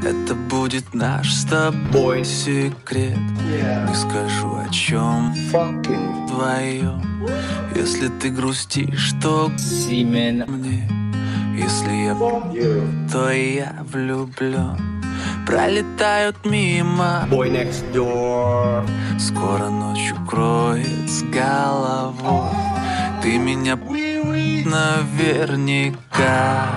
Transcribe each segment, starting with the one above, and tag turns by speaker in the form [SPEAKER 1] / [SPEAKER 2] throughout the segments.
[SPEAKER 1] Это будет наш с тобой секрет. Не скажу о чем вдвоем. Если ты грустишь, то мне. Если я то я влюблен. Пролетают мимо
[SPEAKER 2] Boy next door.
[SPEAKER 1] Скоро ночь укроет с головой. Ты меня наверняка.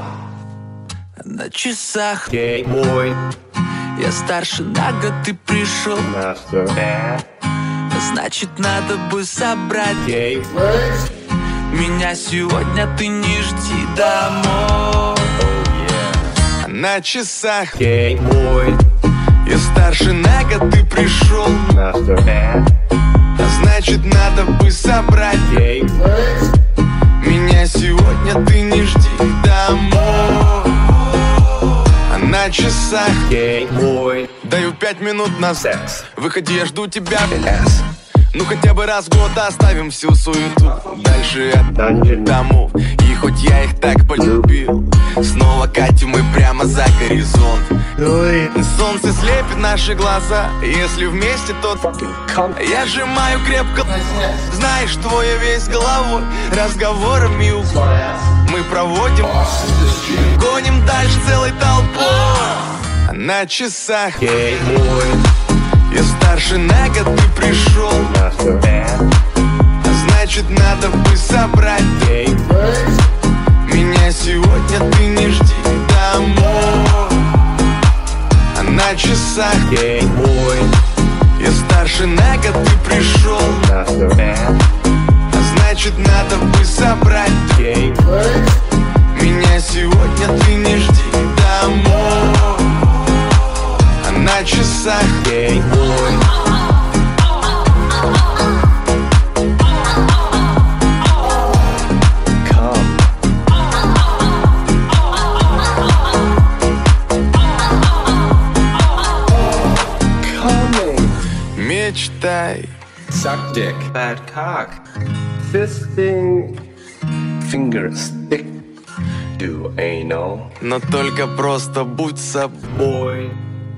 [SPEAKER 1] На часах
[SPEAKER 2] Gay boy.
[SPEAKER 1] я старше на год, ты пришел.
[SPEAKER 2] Master.
[SPEAKER 1] Значит, надо бы собрать
[SPEAKER 2] Gay.
[SPEAKER 1] меня сегодня, ты не жди домой. На часах
[SPEAKER 2] Gay boy.
[SPEAKER 1] я старше на год, ты пришел.
[SPEAKER 2] Master.
[SPEAKER 1] Значит, надо бы собрать
[SPEAKER 2] Gay.
[SPEAKER 1] меня сегодня, ты не жди домой. На часах
[SPEAKER 2] Gay boy.
[SPEAKER 1] даю 5 минут на
[SPEAKER 2] Секс.
[SPEAKER 1] Выходи, я жду тебя. Ну хотя бы раз в год оставим всю суету. Дальше от
[SPEAKER 2] Dungeon.
[SPEAKER 1] домов. И хоть я их так полюбил, снова катим мы прямо за горизонт. Солнце слепит наши глаза. Если вместе, то я сжимаю крепко. Знаешь, что я весь головой разговорами мы проводим. Гоним дальше целой толпой. На часах
[SPEAKER 2] Gay boy.
[SPEAKER 1] я старше на год, ты пришел.
[SPEAKER 2] Master.
[SPEAKER 1] Значит, надо бы собрать
[SPEAKER 2] Gay.
[SPEAKER 1] меня сегодня, ты не жди домой. На часах
[SPEAKER 2] Gay boy.
[SPEAKER 1] я старше на год, ты пришел.
[SPEAKER 2] Master.
[SPEAKER 1] Значит, надо бы собрать
[SPEAKER 2] Gay.
[SPEAKER 1] меня сегодня, ты не жди домой. На часах
[SPEAKER 2] Gay boy.
[SPEAKER 1] мечтай.
[SPEAKER 2] Suck dick. Bad cock. Fisting. Finger stick. Do anal.
[SPEAKER 1] Но только просто будь собой.
[SPEAKER 2] Boy.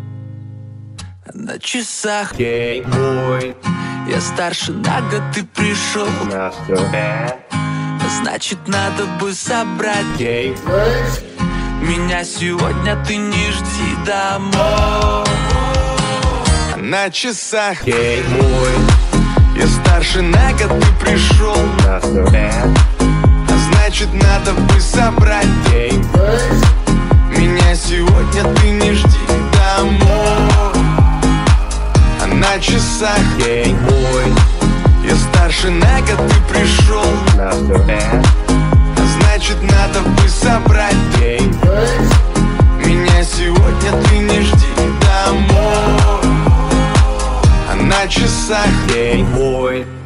[SPEAKER 1] На часах
[SPEAKER 2] Gay boy.
[SPEAKER 1] я старше на год, ты пришел.
[SPEAKER 2] Master.
[SPEAKER 1] Значит, надо бы собрать
[SPEAKER 2] Gay.
[SPEAKER 1] меня сегодня, ты не жди домой. На часах
[SPEAKER 2] Gay boy.
[SPEAKER 1] я старше на год, ты пришел.
[SPEAKER 2] Master.
[SPEAKER 1] Значит, надо бы собрать
[SPEAKER 2] Gay.
[SPEAKER 1] меня сегодня, ты не жди домой. На часах
[SPEAKER 2] Gay boy.
[SPEAKER 1] я старше на год, ты пришел.
[SPEAKER 2] Master.
[SPEAKER 1] Значит, надо бы собрать
[SPEAKER 2] Gay.
[SPEAKER 1] меня сегодня, ты не жди домой. На часах
[SPEAKER 2] Gay boy.